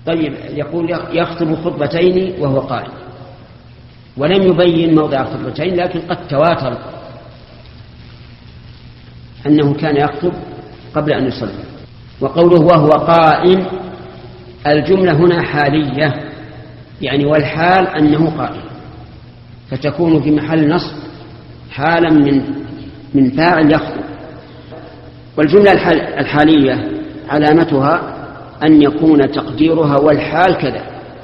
طيب يقول يخطب خطبتين وهو قائم، ولم يبين موضع الخطبتين، لكن قد تواتر أنه كان يخطب قبل أن يصلي. وقوله وهو قائم، الجملة هنا حالية، يعني والحال أنه قائم، فتكون في محل نصب حالا من فاعل يخطب. والجملة الحالية علامتها أن يكون تقديرها والحال كذا،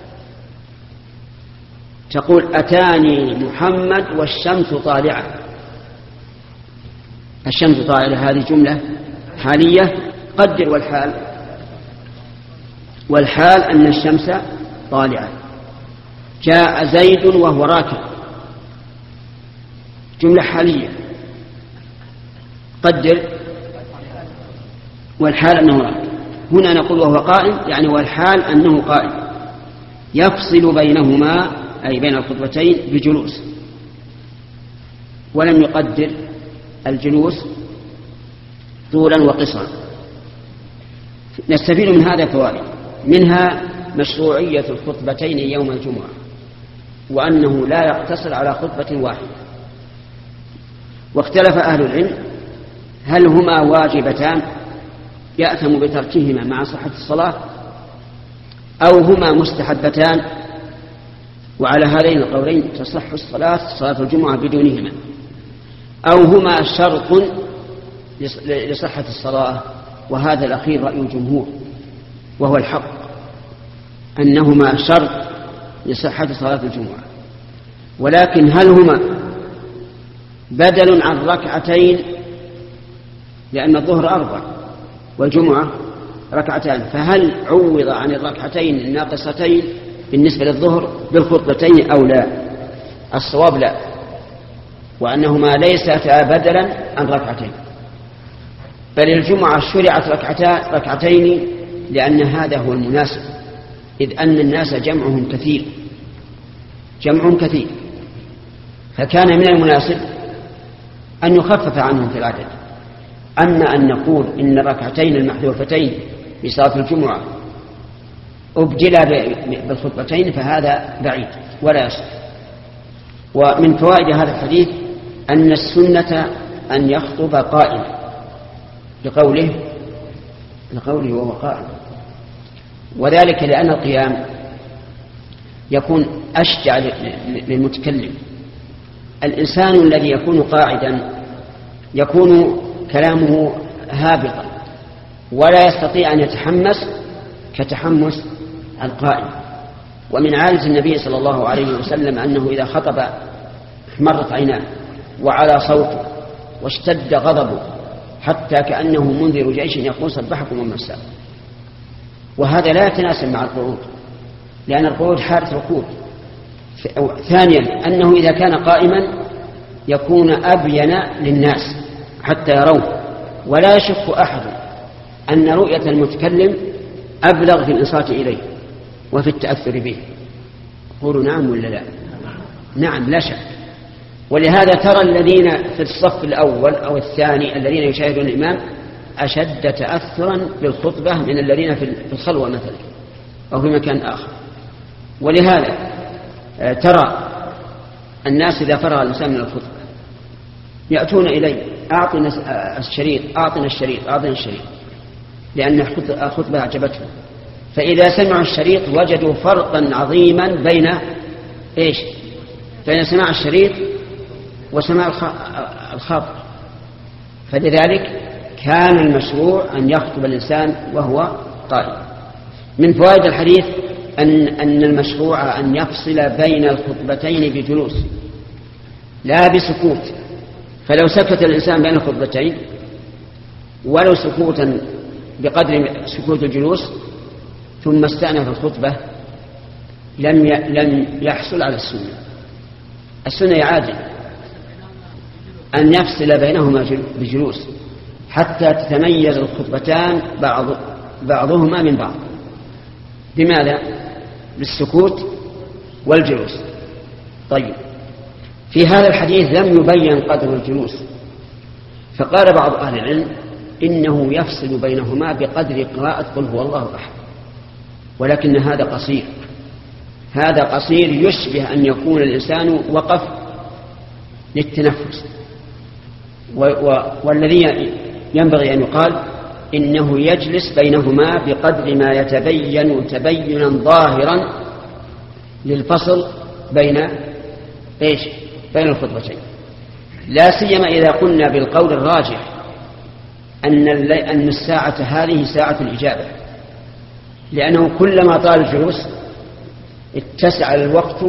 تقول أتاني محمد والشمس طالعة. الشمس طالعة هذه جملة حالية، قدر والحال أن الشمس طالعة. جاء زيد وهو راكب، جملة حالية، قدر والحال أنه راكب. هنا نقول وهو قائم، يعني والحال أنه قائم، يفصل بينهما أي بين الخطبتين بجلوس، ولم يقدر الجلوس طولا وقصرا. نستفيد من هذا فوائد، منها مشروعية الخطبتين يوم الجمعة، وأنه لا يقتصر على خطبة واحدة. واختلف أهل العلم هل هما واجبتان يأثم بتركهما مع صحة الصلاة، أو هما مستحبتان، وعلى هذين القولين تصح صلاة الجمعة بدونهما، أو هما شرط لصحة الصلاة. وهذا الأخير رأي الجمهور، وهو الحق، أنهما شرط لصحة صلاة الجمعة. ولكن هل هما بدل عن ركعتين، لأن الظهر 4 والجمعة 2، فهل عوض عن الركعتين الناقصتين بالنسبة للظهر بالخطبتين أو لا؟ الصواب لا، وأنهما ليستا بدلا عن ركعتين، بل الجمعة شرعت ركعتين لأن هذا هو المناسب، إذ أن الناس جمع كثير، فكان من المناسب أن يخفف عنهم في العدد. أما أن نقول إن الركعتين المحذوفتين بصلاة الجمعة أبدلا بالخطبتين فهذا بعيد ولا يصح. ومن فوائد هذا الحديث أن السنة أن يخطب قائما، لقوله وهو قائم، وذلك لأن القيام يكون أشجع للمتكلم. الإنسان الذي يكون قاعدا يكون كلامه هابطا ولا يستطيع أن يتحمس كتحمس القائم. ومن عادة النبي صلى الله عليه وسلم أنه إذا خطب احمرت عيناه وعلى صوته واشتد غضبه حتى كأنه منذر جيش يقول صبحكم ومساء. وهذا لا يتناسب مع القعود، لأن القعود حالة ركود. ثانيا أنه إذا كان قائما يكون أبين للناس حتى يروه، ولا يشك أحد أن رؤية المتكلم أبلغ في الإنصات إليه وفي التأثر به. قولوا نعم ولا لا؟ نعم لا شك. ولهذا ترى الذين في الصف الأول أو الثاني الذين يشاهدون الإمام أشد تأثرا بالخطبة من الذين في الخلوة مثلا أو في مكان آخر. ولهذا ترى الناس إذا فرغ الإنسان من الخطبة يأتون إليه أعطنا الشريط، لأن الخطبة أعجبتهم. فإذا سمعوا الشريط وجدوا فرقا عظيما بين سماع الشريط وسماع الخاطر. فلذلك كان المشروع أن يخطب الإنسان وهو قائم. من فوائد الحديث أن المشروع أن يفصل بين الخطبتين بجلوس لا بسكوت. فلو سكت الإنسان بين الخطبتين ولو سكوتا بقدر سكوت الجلوس ثم استأنف الخطبة لم يحصل على السنة. السنة يعادل أن يفصل بينهما بجلوس حتى تتميز الخطبتان بعضهما من بعض. بماذا؟ بالسكوت والجلوس. طيب، في هذا الحديث لم يبين قدر الجلوس، فقال بعض أهل العلم إنه يفصل بينهما بقدر قراءة قل هو الله أحد، ولكن هذا قصير، هذا قصير يشبه أن يكون الإنسان وقف للتنفس، والذي ينبغي أن يقال إنه يجلس بينهما بقدر ما يتبين تبينا ظاهرا للفصل بين الخطبتين، لا سيما إذا قلنا بالقول الراجح أن الساعة هذه ساعة الإجابة، لأنه كلما طال الجلوس اتسع الوقت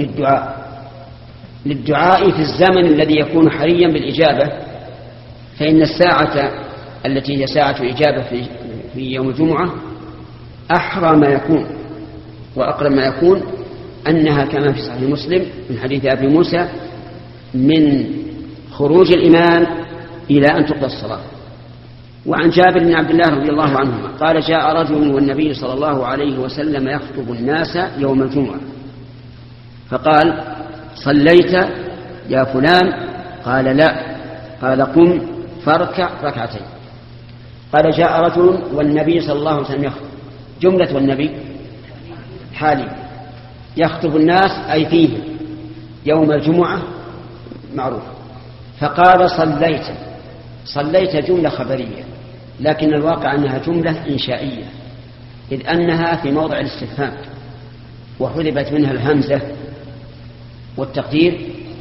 للدعاء في الزمن الذي يكون حريا بالإجابة. فإن الساعة التي هي ساعة إجابة في يوم الجمعة أحرى ما يكون وأقرب ما يكون أنها كما في صحيح مسلم من حديث أبي موسى من خروج الإمام إلى أن تقضى الصلاة. وعن جابر بن عبد الله رضي الله عنهما قال جاء رجل والنبي صلى الله عليه وسلم يخطب الناس يوم الجمعة فقال صليت يا فلان؟ قال لا. قال قم فاركع ركعتين. قال جاء رجل والنبي صلى الله عليه وسلم يخطب، جملة والنبي حالي، يخطب الناس أي فيه يوم الجمعة معروف، فقال صليت جملة خبرية، لكن الواقع أنها جملة إنشائية، إذ أنها في موضع الاستفهام وحذفت منها الهمزة، والتقدير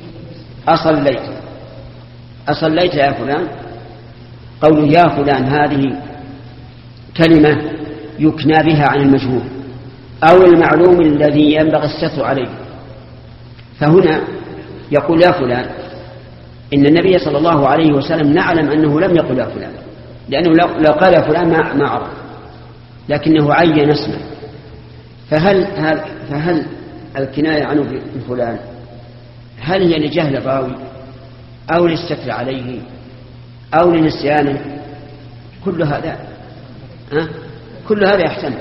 أصليت يا فلان. قول يا فلان هذه كلمة يكنى بها عن المجهول أو المعلوم الذي ينبغي الستر عليه، فهنا يقول يا فلان. إن النبي صلى الله عليه وسلم نعلم أنه لم يقل يا فلان، لأنه لو قال يا فلان ما عرف، لكنه عين اسمه. فهل الكناية عنه بفلان هل هي لجهل الراوي أو للستر عليه أو لنسيانه؟ كل هذا يحتمل.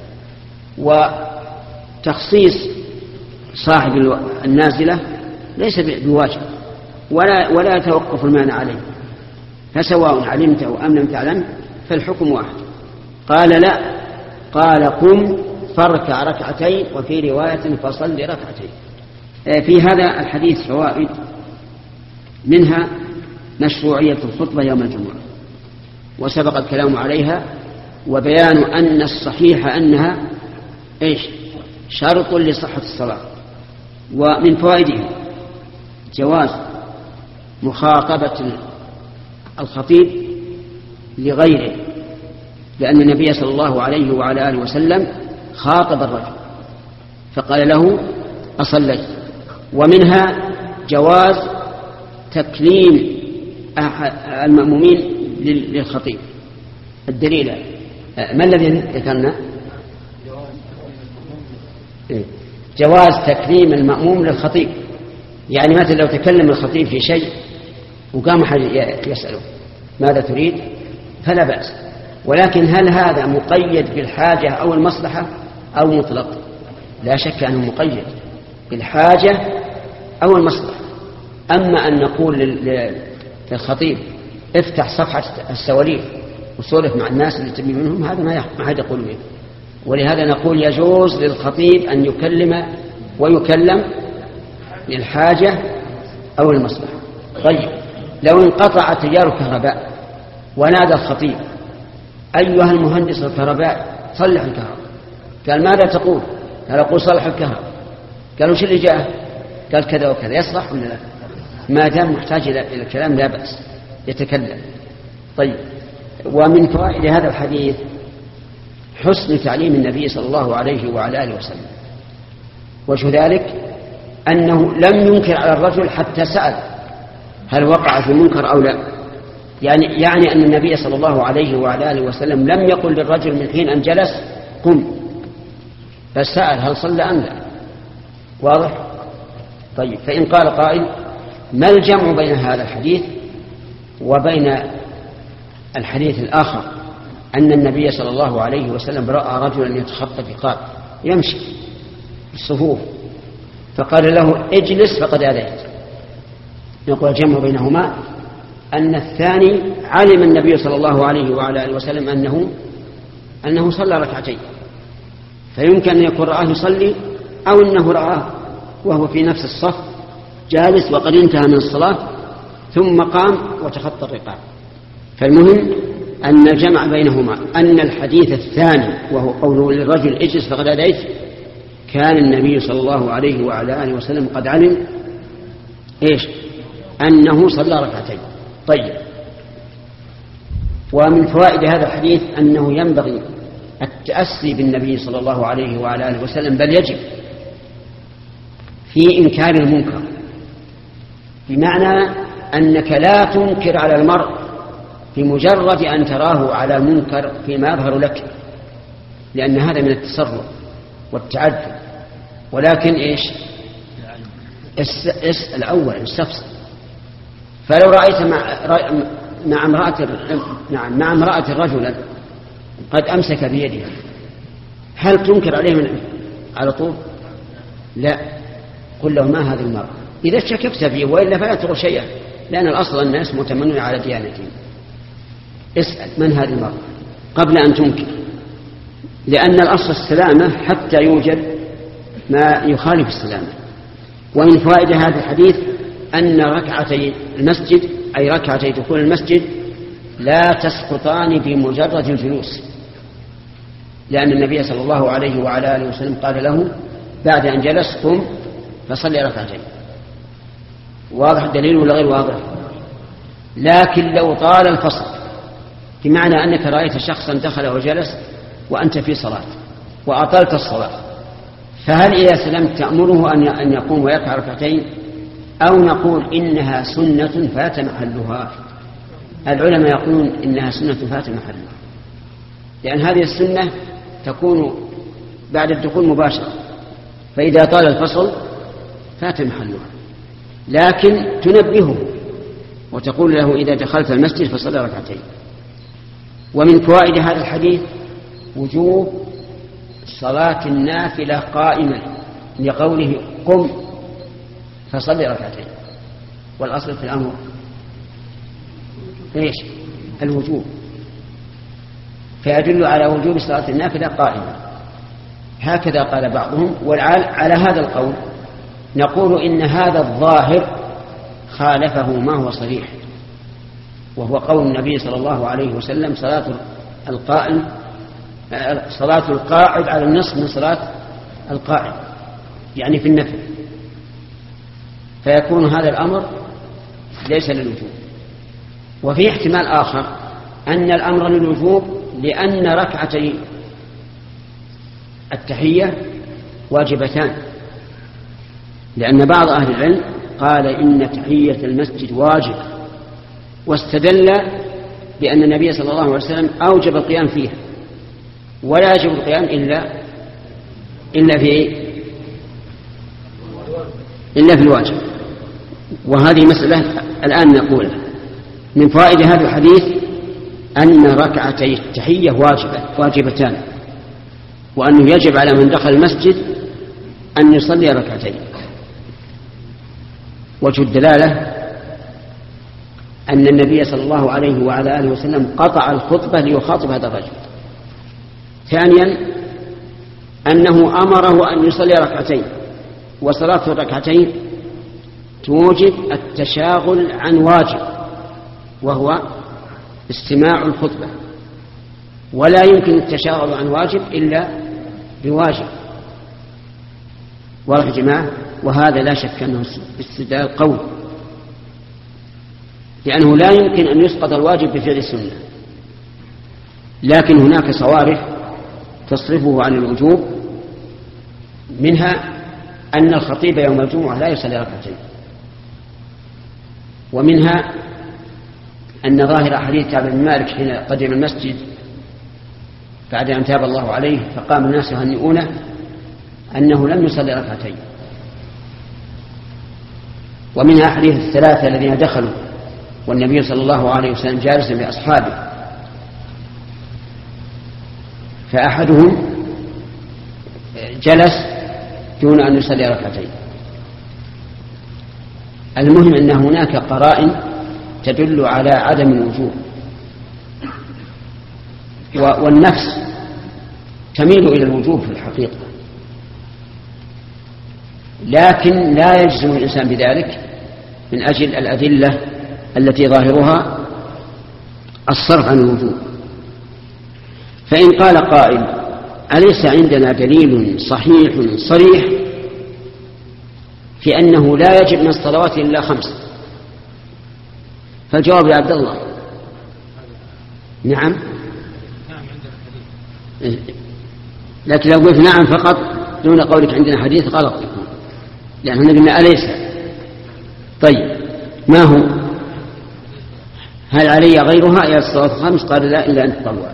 وتخصيص صاحب النازلة ليس بواجب ولا يتوقف المعنى عليه، فسواء علمته أم لم تعلم فالحكم واحد. قال لا، قال قم فاركع ركعتين، وفي رواية فصل ركعتين. في هذا الحديث فوائد، منها مشروعية الخطبة يوم الجمعة وسبق الكلام عليها، وبيان أن الصحيح أنها شرط لصحة الصلاة. ومن فوائدها جواز مخاطبة الخطيب لغيره، لأن النبي صلى الله عليه وعلى آله وسلم خاطب الرجل فقال له أصليت. ومنها جواز تكليم المأمومين للخطيب. الدليل ما الذي ذكرنا؟ جواز تكليم المأموم للخطيب، يعني مثلا لو تكلم الخطيب في شيء وقام أحد يسأله ماذا تريد فلا بأس، ولكن هل هذا مقيد بالحاجة أو المصلحة أو مطلق؟ لا شك أنه مقيد بالحاجة أو المصلحة. أما أن نقول للخطيب افتح صفحة السواليف وسولف مع الناس اللي تبي منهم، هذا ما حد يقول به. ولهذا نقول يجوز للخطيب أن يكلم ويكلم للحاجة أو المصلحة. طيب لو انقطع تيار الكهرباء ونادى الخطيب أيها المهندس الكهرباء صلح الكهرباء، قال ماذا تقول؟ قال أقول صلح الكهرباء. قالوا شو اللي جاء؟ قال كذا وكذا. يصلح ولا لا؟ ما دام محتاج إلى الكلام لا بأس يتكلم. طيب ومن فوائد هذا الحديث حسن تعليم النبي صلى الله عليه وعلى آله وسلم. وجه ذلك أنه لم ينكر على الرجل حتى سأل هل وقع في منكر أو لا، يعني أن النبي صلى الله عليه وعلى آله وسلم لم يقل للرجل من حين أن جلس قم، بل سأل هل صلى أم لا. واضح؟ طيب فإن قال قائل ما الجمع بين هذا الحديث وبين الحديث الآخر أن النبي صلى الله عليه وسلم رأى رجلا يتخطى في قاع يمشي الصفوف فقال له اجلس فقد أذيت؟ نقول الجمع بينهما أن الثاني علم النبي صلى الله عليه وعلى آله وسلم أنه صلى ركعتين، فيمكن أن يكون رآه يصلي أو أنه رآه وهو في نفس الصف جالس وقد انتهى من الصلاة ثم قام وتخطى الرقاب. فالمهم أن الجمع بينهما أن الحديث الثاني وهو قوله للرجل اجلس فقد أديت كان النبي صلى الله عليه وعلى آله وسلم قد علم أنه صلى ركعتين. طيب، ومن فوائد هذا الحديث أنه ينبغي التأسي بالنبي صلى الله عليه وعلى آله وسلم، بل يجب في إنكار المنكر، بمعنى أنك لا تنكر على المرء بمجرد أن تراه على منكر فيما يظهر لك، لأن هذا من التسرع والتعدي. ولكن اسأل أولا، استفسر. فلو رأيت مع امرأة رجلا قد أمسك بيدها، هل تنكر عليه على طول؟ لا، قل له ما هذه المرأة إذا شككت فيه، وإلا فلا ترى شيئا، لأن الأصل الناس متمنون على ديانتهم. اسأل من هذه المرأة قبل أن تنكر، لأن الأصل السلامة حتى يوجد ما يخالف السلامة. ومن فوائد هذا الحديث أن ركعتي المسجد أي ركعتي دخول المسجد لا تسقطان بمجرد الجلوس، لأن النبي صلى الله عليه وعلى آله وسلم قال له بعد أن جلس قم فصلي ركعتين. واضح الدليل ولا غير واضح؟ لكن لو طال الفصل، بمعنى أنك رأيت شخصا دخل وجلس وأنت في صلاة وأطلت الصلاة، فهل إذا سلمت تأمره أن يقوم ويركع ركعتين، أو نقول إنها سنة فات محلها؟ العلماء يقولون إنها سنة فات محلها، لأن هذه السنة تكون بعد الدخول مباشرة، فإذا طال الفصل فات محلها. لكن تنبهه وتقول له إذا دخلت المسجد فصلي ركعتين. ومن فوائد هذا الحديث وجوب صلاة النافلة قائما، لقوله قم فصلي ركعتين، والأصل في الأمر الوجوب، فيدل على وجوب صلاة النافلة قائما. هكذا قال بعضهم. وعلى هذا القول نقول إن هذا الظاهر خالفه ما هو صريح، وهو قول النبي صلى الله عليه وسلم صلاة القاعد على النصف من صلاة القائم، يعني في النفل، فيكون هذا الأمر ليس للوجوب. وفي احتمال آخر أن الأمر للوجوب لأن ركعتي التحية واجبتان، لأن بعض أهل العلم قال إن تحية المسجد واجب، واستدل بأن النبي صلى الله عليه وسلم أوجب القيام فيها، ولا يجب القيام إلا في الواجب. وهذه مسألة الآن نقولها. من فوائد هذا الحديث أن ركعتي التحية واجبتان، وأنه يجب على من دخل المسجد أن يصلي ركعتين. وجه الدلالة أن النبي صلى الله عليه وعلى آله وسلم قطع الخطبة ليخاطب هذا الرجل. ثانيا أنه أمره أن يصلي ركعتين، وصلاة الركعتين توجب التشاغل عن واجب وهو استماع الخطبة، ولا يمكن التشاغل عن واجب إلا بواجب. واضح يا جماعة؟ وهذا لا شك أنه استدلال قوي، لأنه لا يمكن أن يسقط الواجب بفعل السنة. لكن هناك صوارف تصرفه عن الوجوب، منها أن الخطيب يوم الجمعة لا يصلي ركعتين، ومنها أن ظاهر حديث كعب بن مالك حين قدم المسجد بعد أن تاب الله عليه فقام الناس يهنئونه أنه لم يصلي ركعتين. ومنها حديث الثلاثة الذين دخلوا والنبي صلى الله عليه وسلم جالس بأصحابه، فأحدهم جلس دون أن يصلي ركعتين. المهم أن هناك قرائن تدل على عدم الوجوب، والنفس تميل إلى الوجوب في الحقيقة، لكن لا يجزم الإنسان بذلك من أجل الأدلة التي ظاهرها الصرف عن الوجوب. فإن قال قائل: أليس عندنا دليل صحيح صريح في أنه لا يجب من الصلوات إلا 5؟ فالجواب يا عبد الله: نعم. لكن لو قلت نعم فقط دون قولك عندنا حديث غلط يكون، لأنه قلنا أليس. طيب ما هو؟ هل علي غيرها إلى الصلاة 5؟ قال: لا، إلا أن تطوع.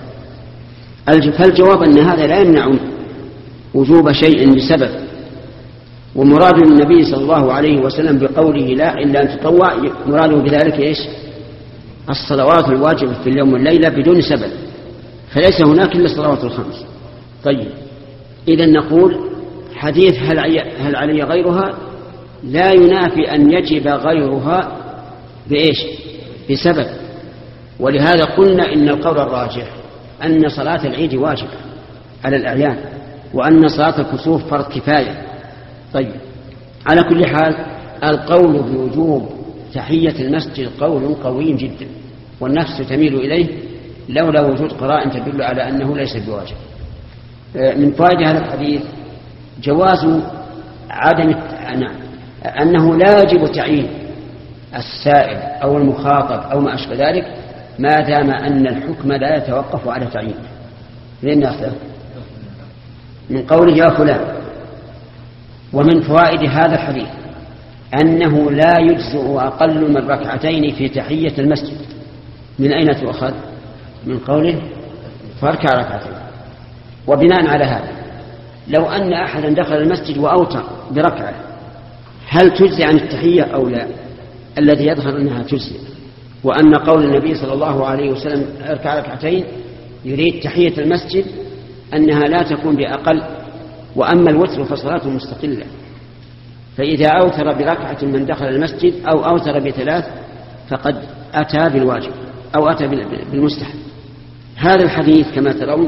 فالجواب أن هذا لا يمنع وجوب شيء بسبب، ومراد النبي صلى الله عليه وسلم بقوله لا إلا أن تطوع مراده بذلك إيش؟ الصلوات الواجبة في اليوم والليلة بدون سبب، فليس هناك إلا الصلوات الخمس. طيب إذن نقول حديث هل علي غيرها لا ينافي أن يجب غيرها بإيش؟ بسبب. ولهذا قلنا إن القول الراجح أن صلاة العيد واجبة على الأعيان، وأن صلاة الكسوف فرض كفاية. طيب على كل حال القول بوجوب تحية المسجد قول قوي جدا، والنفس تميل إليه لولا وجود قرائن تدل على أنه ليس بواجب. من فوائد هذا الحديث جواز عدم أنه لا يجب تعيين السائل أو المخاطب أو ما أشبه ذلك ما دام أن الحكم لا يتوقف على تعيينه. للناس من قوله يا فلان. ومن فوائد هذا الحديث أنه لا يجزئ أقل من ركعتين في تحية المسجد. من أين تؤخذ؟ من قوله فاركع ركعتين. وبناء على هذا لو أن أحدا دخل المسجد وأوتر بركعة هل تجزي عن التحية أو لا؟ الذي يظهر أنها تجزي، وأن قول النبي صلى الله عليه وسلم اركع ركعتين يريد تحية المسجد أنها لا تكون بأقل. وأما الوتر فصلاته مستقلة، فإذا أوتر بركعة من دخل المسجد أو أوتر ب3 فقد أتى بالواجب أو أتى بالمستحب. هذا الحديث كما ترون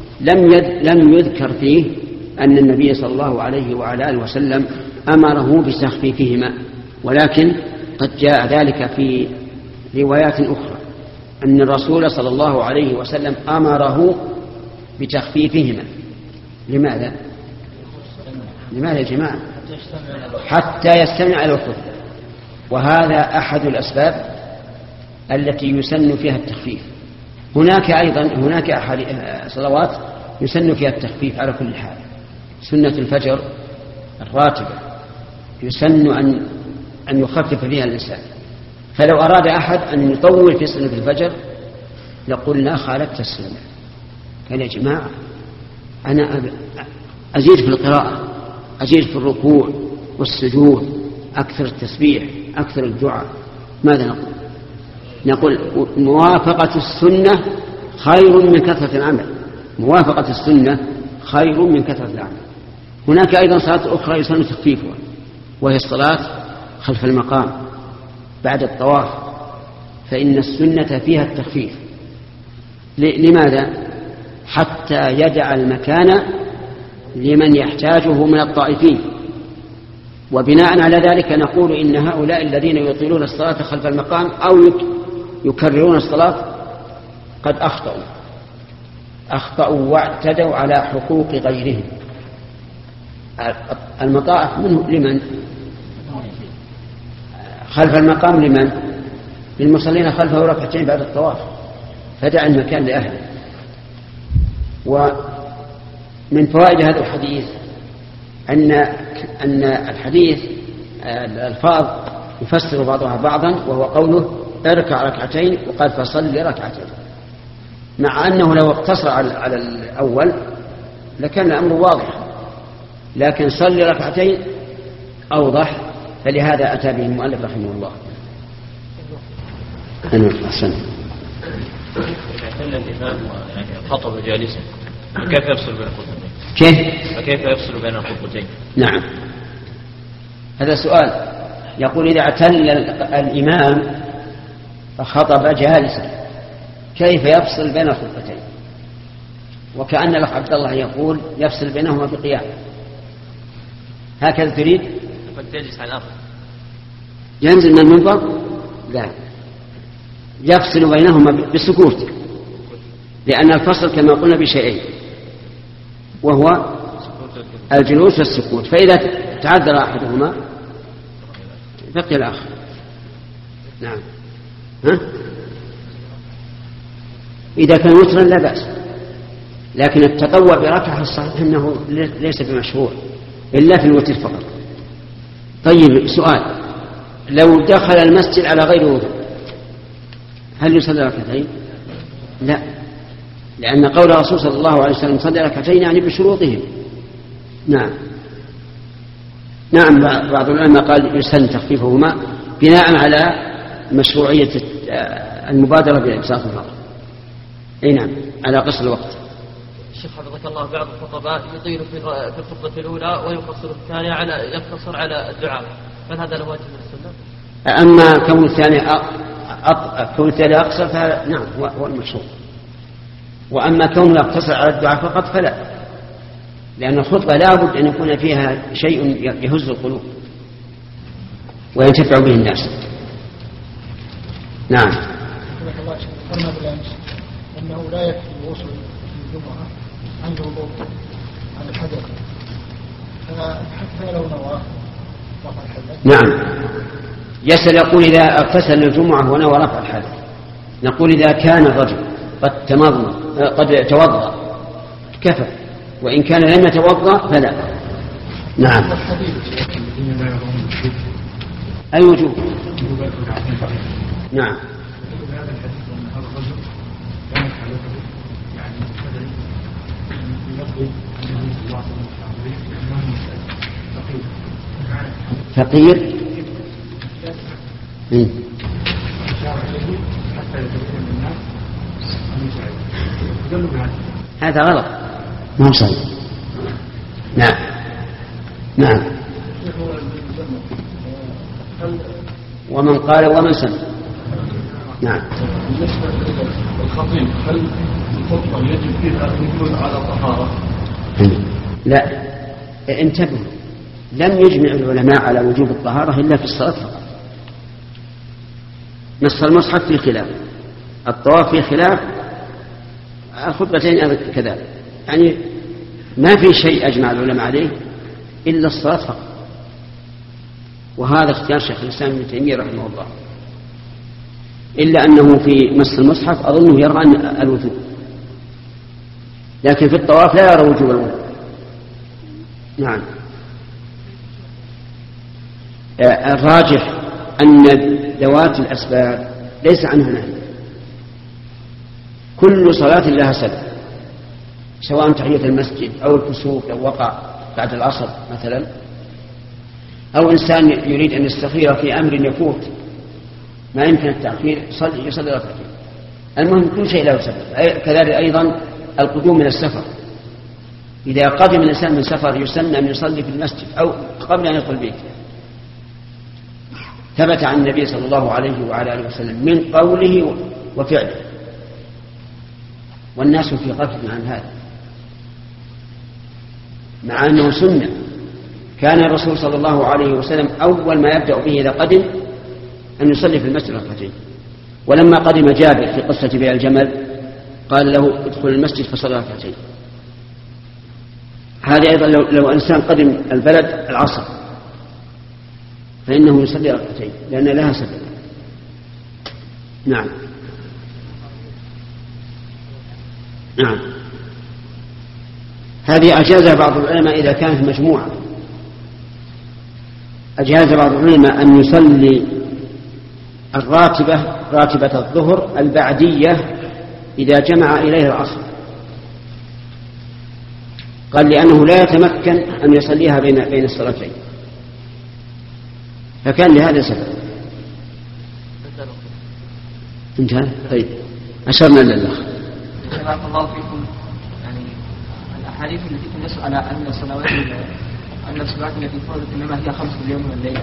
لم يذكر فيه أن النبي صلى الله عليه وعلى آله وسلم أمره بتخفيفهما، ولكن قد جاء ذلك في روايات أخرى أن الرسول صلى الله عليه وسلم أمره بتخفيفهما. لماذا يا جماعة؟ حتى يستمع إلى الخطبة، وهذا أحد الأسباب التي يسن فيها التخفيف. هناك صلوات يسن فيها التخفيف على كل حال. سنة الفجر الراتبة يسن أن يخفف فيها الإنسان، فلو أراد أحد أن يطول في سنة الفجر لقلنا خالفت السنة. قال يا جماعة أنا أزيد في القراءة، أزيد في الركوع والسجود، أكثر التسبيح، أكثر الدعاء. ماذا نقول موافقة السنة خير من كثرة العمل. موافقة السنة خير من كثرة العمل. هناك أيضا صلاة أخرى يسن تخفيفها، وهي الصلاة خلف المقام بعد الطواف، فإن السنة فيها التخفيف. لماذا؟ حتى يدع المكان لمن يحتاجه من الطائفين. وبناء على ذلك نقول إن هؤلاء الذين يطيلون الصلاة خلف المقام أو يكررون الصلاة قد أخطأوا واعتدوا على حقوق غيرهم. المطاعف منه لمن؟ خلف المقام لمن؟ للمصلين خلفه ركعتين بعد الطواف، فدع المكان لأهله. ومن فوائد هذا الحديث أن الحديث الألفاظ يفسر بعضها بعضا، وهو قوله اركع ركعتين وقال فصل ركعتين، مع أنه لو اقتصر على الأول لكان الأمر واضح، لكن صل ركعتين أوضح، فلهذا أتى به المؤلف رحمه الله. أحسن. كان الإمام خطب جالسا كيف يفصل بين الخطبتين؟ كيف يفصل بين الخطبتين؟ نعم، هذا سؤال. يقول إذا اعتل الإمام فخطب جالسا كيف يفصل بين الخطبتين؟ وكأن الأخ عبد الله يقول يفصل بينهما بقيام، هكذا تريد؟ تجلس على الأرض ينزل من المنبر؟ لا، يفصل بينهما بالسكوت، لأن الفصل كما قلنا بشيئين، وهو الجلوس والسكوت، فإذا تعذر أحدهما بقي الآخر. نعم. إذا كان وترا لا بأس، لكن التطوع بركعة الصحيح أنه ليس بمشروع إلا في الوتر فقط. طيب سؤال، لو دخل المسجد على غير وضوء هل يصلي ركعتين؟ لا، لأن قول الرسول صلى الله عليه وسلم صلي ركعتين يعني بشروطهم. نعم. بعض العلماء قال يسن تخفيفهما بناء على مشروعية المبادرة بإمساك النظر. أي نعم، على قصر الوقت. الشيخ حفظك الله، بعض الخطباء يطيل في الخطبة الأولى ويقصر في الثانية يقتصر على الدعاء، هل هذا له واجب من السنة؟ أما كون الثاني أقصر فنعم هو المشروع، وأما كونه يقتصر على الدعاء فقط فلا، لأن الخطبة لا بد أن يكون فيها شيء يهز القلوب وينتفع به الناس. نعم. ذكرنا بالأمس أنه لا يكفي الوصول في الجمعة عنده الوضوء عن الحدث، فحتى لو نوى رفع الحدث. نعم. يسأل يقول إذا اغتسل الجمعة ونوى رفع الحدث، نقول إذا كان الرجل قد توضأ كفى، وإن كان لم يتوضأ فلا. نعم. أي وجوب؟ نعم. فقير هذا غلط، ما هو صحيح. نعم. نعم. ومن قال ومن سمع. نعم. بالنسبة للخطيب، هل الخطبة يجب فيها أن يكون على طهارة؟ لا، انتبهوا، لم يجمع العلماء على وجوب الطهارة إلا في الصلاة فقط. نص المصحف في خلاف، الطواف في خلاف، الخطبتين كذلك، يعني ما في شيء أجمع العلماء عليه إلا الصلاة فقط، وهذا اختيار شيخ الإسلام ابن تيمية رحمه الله، إلا أنه في مس المصحف أظنه يرى الوجوب، لكن في الطواف لا يرى وجوب الوضوء. نعم. الراجح أن ذوات الأسباب ليس عنها نهي، كل صلاة لها سبب، سواء تحية المسجد أو الكسوف لو وقع بعد العصر مثلا، أو إنسان يريد أن يستخير في أمر يفوت ما يمكن التأخير يصلي ركعتين. المهم كل شيء له سبب. كذلك أيضا القدوم من السفر، إذا قدم الإنسان من سفر يسن أن يصلي في المسجد أو قبل أن يدخل البيت. ثبت عن النبي صلى الله عليه وعلى آله وسلم من قوله وفعله، والناس في غفلة عن هذا، مع أنه سنة. كان الرسول صلى الله عليه وسلم أول ما يبدأ به إذا قدم أن يصلي في المسجد ركعتين، ولما قدم جابر في قصة بيع الجمل قال له ادخل المسجد فصلى ركعتين. هذا أيضا لو إنسان قدم البلد العصر فإنه يصلي ركعتين لأن لها سبب. نعم. نعم. هذه أجازها بعض العلماء إذا كانت مجموعة، أجاز بعض العلماء أن يصلي راتبة الظهر البعدية إذا جمع إليه العصر، قال لأنه لا يتمكن أن يصليها بين الصلاتين، فكان لهذا سبب. انتهى. طيب أشرنا لله. بارك الله فيكم. يعني الأحاديث التي تنص على أن الصلوات التي فرضت إنما هي 5 اليوم والليلة،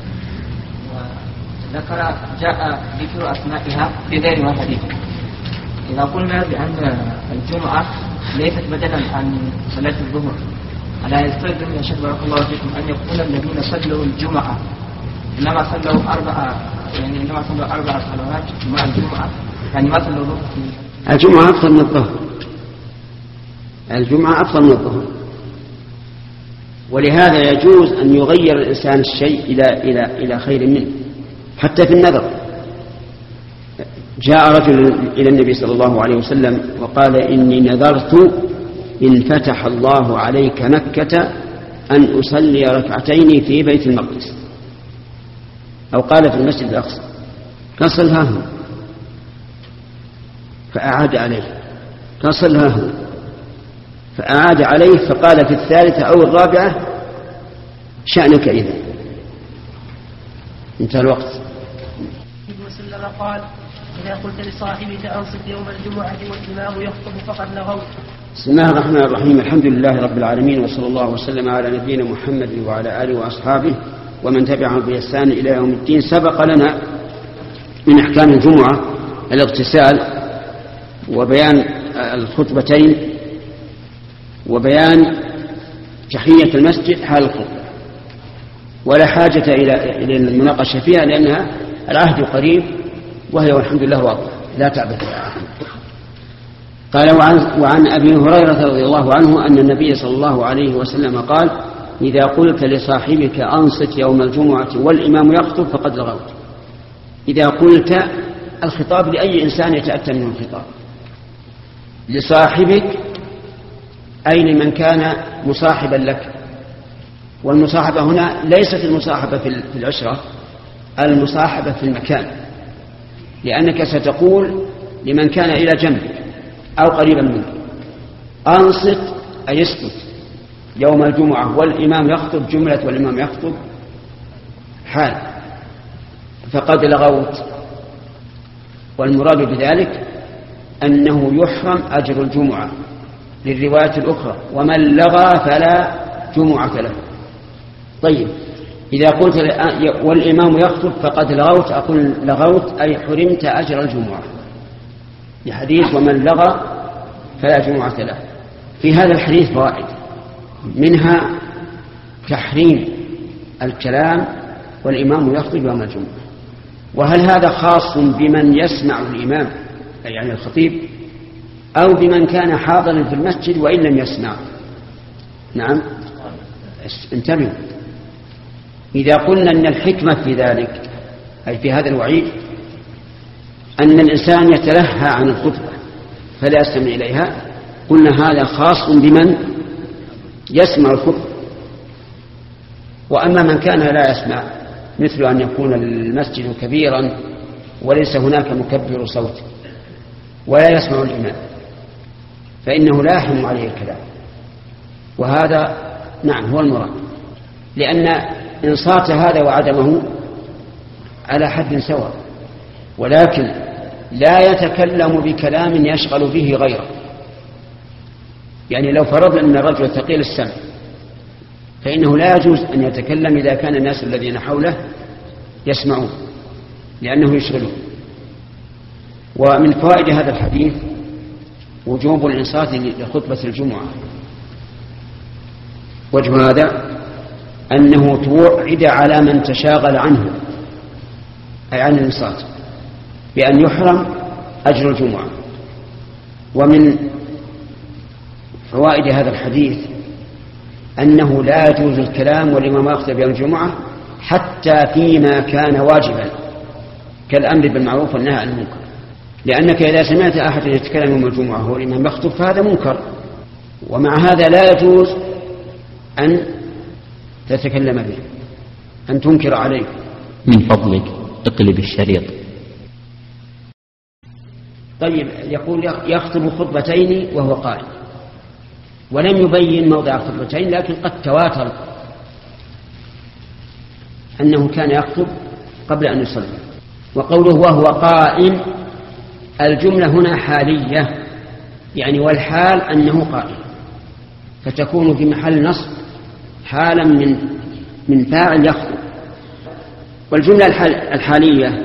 وذكر جاء ذكر أسمائها في غير ما حديث. إذا قلنا بأن الجمعة ليست بدلا عن صلاة الظهر. ألا يستلزم يا شيخ بارك الله فيكم أن يكون الذين صلوا الجمعة إنما صلوا أربع صلوات مع الجمعة، يعني ما صلوا الظهر؟ الجمعة أفضل من الظهر، الجمعة أفضل من الظهر، ولهذا يجوز أن يغير الإنسان الشيء إلى خير منه حتى في النذر. جاء رجل إلى النبي صلى الله عليه وسلم وقال: إني نذرت إن فتح الله عليك مكة أن أصلي ركعتين في بيت المقدس، أو قال في المسجد الأقصى، قال: صلها هنا. فأعاد عليه، قال: صلها هنا. فأعاد عليه، فقال في الثالثة أو الرابعة: شأنك إذا. انتهى الوقت. وسلم قال: إذا قلت لصاحبك أنصت يوم الجمعة والإمام يخطب فقد لغوت. بسم الله الرحمن الرحيم، الحمد لله رب العالمين، وصلى الله وسلم على نبينا محمد وعلى آله وأصحابه ومن تبعهم بإحسان إلى يوم الدين. سبق لنا من أحكام الجمعة الاغتسال وبيان الخطبتين وبيان تحية المسجد حال الخطبة، ولا حاجة إلى المناقشة فيها لأنها العهد قريب وهي والحمد لله واضح لا تعبث. قال: وعن أبي هريرة رضي الله عنه أن النبي صلى الله عليه وسلم قال: إذا قلت لصاحبك أنصت يوم الجمعة والإمام يخطب فقد لغوت. إذا قلت، الخطاب لأي إنسان يتأتى منه الخطاب، لصاحبك أي لمن كان مصاحبا لك، والمصاحبة هنا ليست المصاحبة في العشرة، المصاحبة في المكان، لأنك ستقول لمن كان إلى جنبك أو قريبا منك: أنصت أي اسكت يوم الجمعة والإمام يخطب، جملة والإمام يخطب حال، فقد لغوت. والمراد بذلك أنه يحرم أجر الجمعة للرواية الأخرى: ومن لغى فلا جمعة له. طيب، إذا قلت والإمام يخطب فقد لغوت، أقول لغوت أي حرمت أجر الجمعة، لحديث ومن لغى فلا جمعة له. في هذا الحديث فوائد، منها تحريم الكلام والإمام يخطب يوم الجمعة. وهل هذا خاص بمن يسمع الإمام يعني الخطيب، أو بمن كان حاضرا في المسجد وإن لم يسمع؟ نعم، انتبهوا. إذا قلنا أن الحكمة في ذلك أي في هذا الوعيد أن الإنسان يتلهى عن الخطبة فلا يستمع إليها، قلنا هذا خاص بمن يسمع الخطبة. وأما من كان لا يسمع، مثل أن يكون المسجد كبيرا وليس هناك مكبر صوت ولا يسمع الإمام، فإنه لا يحرم عليه الكلام، وهذا نعم هو المراد، لأن إنصات هذا وعدمه على حد سواء، ولكن لا يتكلم بكلام يشغل به غيره. يعني لو فرضنا أن الرجل ثقيل السمع فإنه لا يجوز أن يتكلم إذا كان الناس الذين حوله يسمعون، لأنه يشغلون. ومن فوائد هذا الحديث وجوب الإنصات لخطبة الجمعة. وجه هذا أنه توعد على من تشاغل عنه أي عن الإنصات بأن يحرم أجر الجمعة. ومن فوائد هذا الحديث أنه لا يجوز الكلام والإمام يخطب يوم الجمعة حتى فيما كان واجبا كالأمر بالمعروف والنهي عن المنكر، لأنك إذا سمعت أحد يتكلم يوم الجمعة والإمام يخطب فهذا منكر، ومع هذا لا يجوز أن تتكلم به، أن تنكر عليه. من فضلك اقلب الشريط. طيب، يقول يخطب خطبتين وهو قائم، ولم يبين موضع الخطبتين، لكن قد تواتر أنه كان يخطب قبل أن يصلي. وقوله وهو قائم، الجملة هنا حالية، يعني والحال أنه قائم، فتكون في محل نصب حالا من فاعل يخطب. والجملة الحالية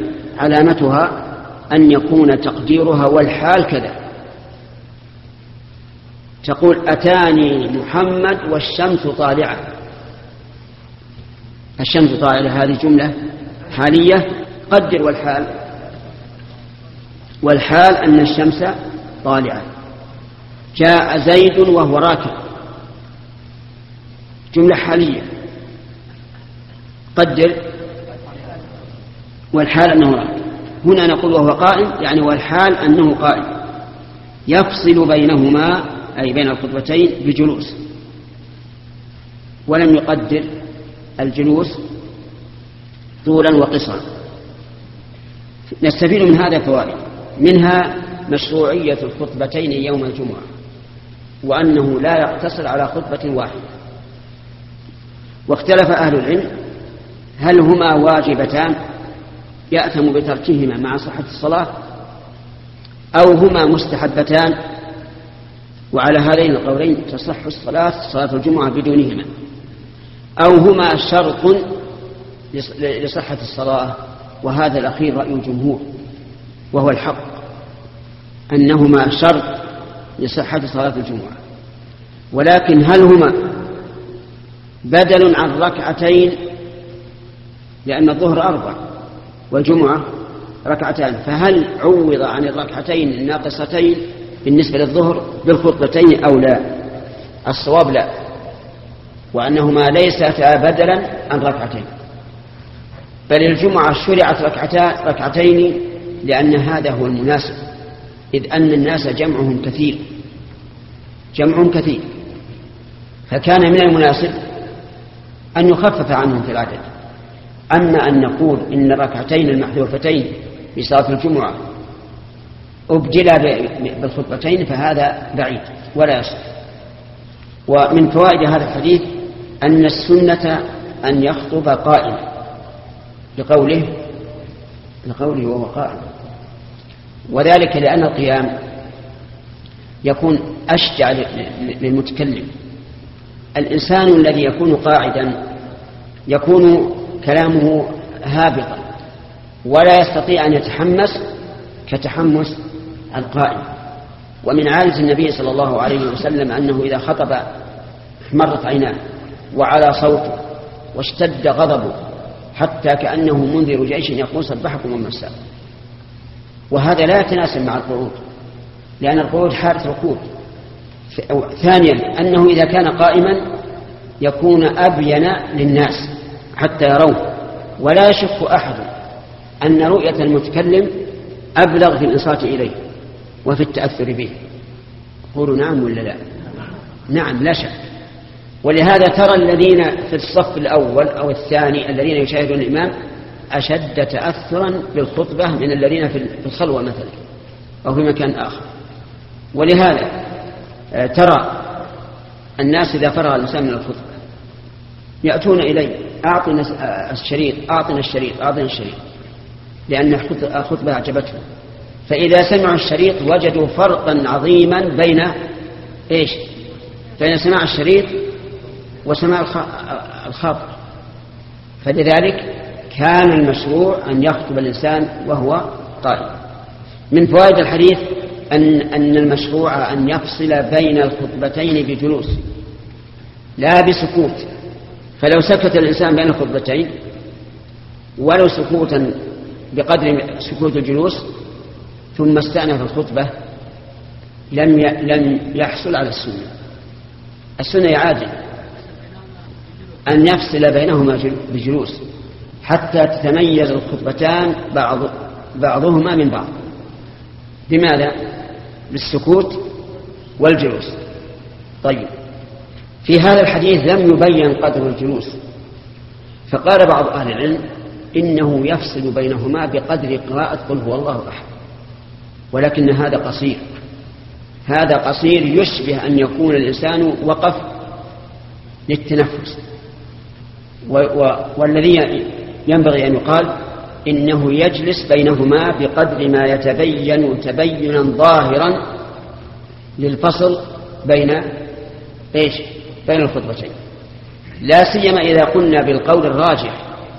علامتها أن يكون تقديرها والحال كذا، تقول أتاني محمد والشمس طالعة. الشمس طالعة هذه جملة حالية، قدر والحال أن الشمس طالعة. جاء زيد وهو راكب، جملة حالية، قدر والحال أنه راكب. هنا نقول وهو قائم، يعني والحال أنه قائم، يفصل بينهما أي بين الخطبتين بجلوس، ولم يقدر الجلوس طولا وقصرا. نستفيد من هذا فوائد، منها مشروعية الخطبتين يوم الجمعة، وأنه لا يقتصر على خطبة واحدة. واختلف أهل العلم هل هما واجبتان يأثم بتركهما مع صحة الصلاة، أو هما مستحبتان، وعلى هذين القولين تصح صلاة الجمعة بدونهما، أو هما شرط لصحة الصلاة، وهذا الأخير رأي الجمهور وهو الحق، أنهما شرط لصحة صلاة الجمعة. ولكن هل هما بدل عن ركعتين، لأن الظهر 4 والجمعة ركعتان، فهل عوض عن الركعتين الناقصتين بالنسبة للظهر بالخطبتين أو لا؟ الصواب لا، وأنهما ليستا بدلا عن ركعتين، بل الجمعة شرعت ركعتين لأن هذا هو المناسب، إذ أن الناس جمع كثير، فكان من المناسب أن يخفف عنهم في العدد. أما أن نقول إن الركعتين المحذوفتين في صلاة الجمعة أبدلا بالخطبتين فهذا بعيد ولا يصح. ومن فوائد هذا الحديث أن السنة أن يخطب قائما، لقوله وهو قائم، وذلك لأن القيام يكون أشجع للمتكلم. الإنسان الذي يكون قاعدا يكون كلامه هابطا ولا يستطيع أن يتحمس كتحمس القائم. ومن عادة النبي صلى الله عليه وسلم أنه إذا خطب احمرت عيناه وعلى صوته واشتد غضبه حتى كأنه منذر جيش يقول صبحكم ومساء، وهذا لا يتناسب مع القعود، لأن القعود حالة ركود. ثانيا أنه إذا كان قائما يكون أبين للناس حتى يروه، ولا يشك أحد أن رؤية المتكلم أبلغ في الإنصات إليه وفي التأثر به. قولوا نعم ولا لا؟ نعم لا شك. ولهذا ترى الذين في الصف الأول أو الثاني الذين يشاهدون الإمام أشد تأثرا بالخطبة من الذين في الخلوة مثلا أو في مكان آخر. ولهذا ترى الناس إذا فرغ الإنسان من الخطبة يأتون إليه أعطنا الشريط، لأن الخطبة أعجبتهم، فإذا سمعوا الشريط وجدوا فرقا عظيما بين سماع الشريط وسماع الخاطر. فلذلك كان المشروع أن يخطب الإنسان وهو قائم. من فوائد الحديث أن المشروع أن يفصل بين الخطبتين بجلوس لا بسكوت، فلو سكت الإنسان بين الخطبتين ولو سكوتا بقدر سكوت الجلوس ثم استأنف الخطبة لم يحصل على السنة. السنة يعادل أن يفصل بينهما بجلوس حتى تتميز الخطبتان بعضهما من بعض. بماذا؟ بالسكوت والجلوس. طيب، في هذا الحديث لم يبين قدر الجلوس، فقال بعض أهل العلم إنه يفصل بينهما بقدر قراءة قل هو الله أحد، ولكن هذا قصير يشبه أن يكون الإنسان وقف للتنفس، والذي ينبغي أن يقال إنه يجلس بينهما بقدر ما يتبين تبينا ظاهرا للفصل بين الخطبتين، لا سيما إذا قلنا بالقول الراجح